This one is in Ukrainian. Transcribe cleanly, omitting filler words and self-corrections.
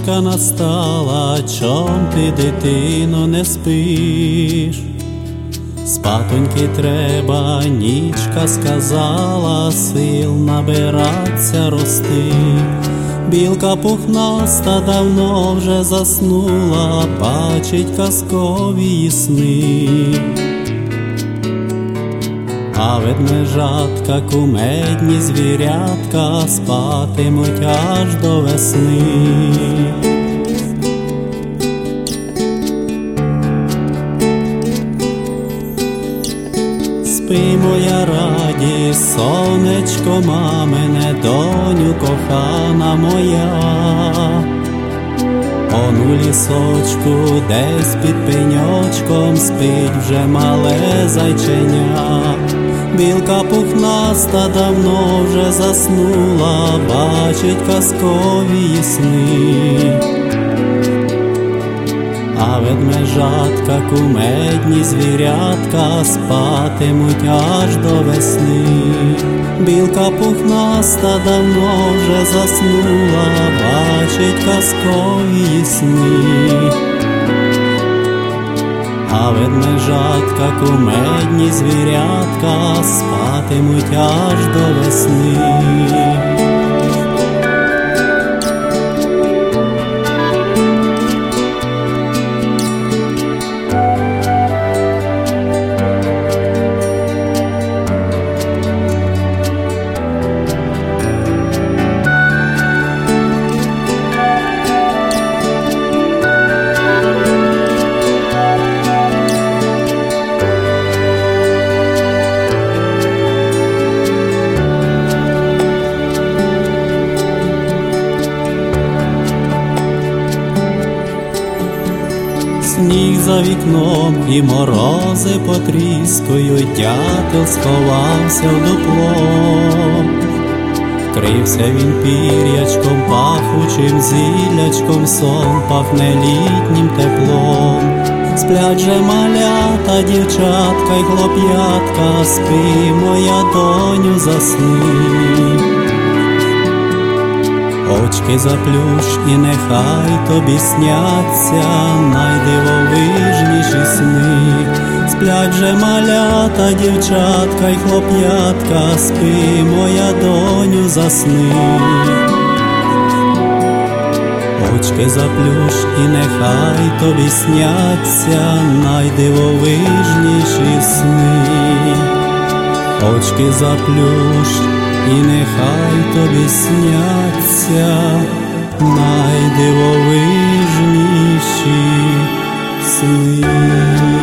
ночка настала, чом ти, дитино, не спиш? Спатоньки треба, нічка сказала, сил набиратися, рости. Білка пухнаста давно вже заснула, бачить казкові сни. А ведмежатка, кумедні звірятка, спатимуть аж до весни. Спи, моя радість, сонечко мамине, доню кохана моя. Он у лісочку, десь під пеньочком, спить вже мале зайченя. Білка пухнаста давно вже заснула, бачить казкові сни. А ведмежатка, кумедні звірятка, спатимуть аж до весни. Білка пухнаста давно вже заснула, бачить казкові сни. А ведмежатка, кумедні звірятка, спатимуть аж до весни. Сніг за вікном і морози потріскують, дятел сховався в дупло. Крився він пір'ячком, пахучим зіллячком, сон пахне літнім теплом. Сплять же малята, дівчатка й хлоп'ятка, спи, моя доню, засни. Очки заплющ і нехай тобі сняться найдивовижніші сни. Сплять же малята, дівчатка й хлоп'ятка, спи, моя доню, засни. Очки заплющ і нехай тобі сняться найдивовижніші сни. Очки заплющ і нехай тобі сняться найдивовижніші сни.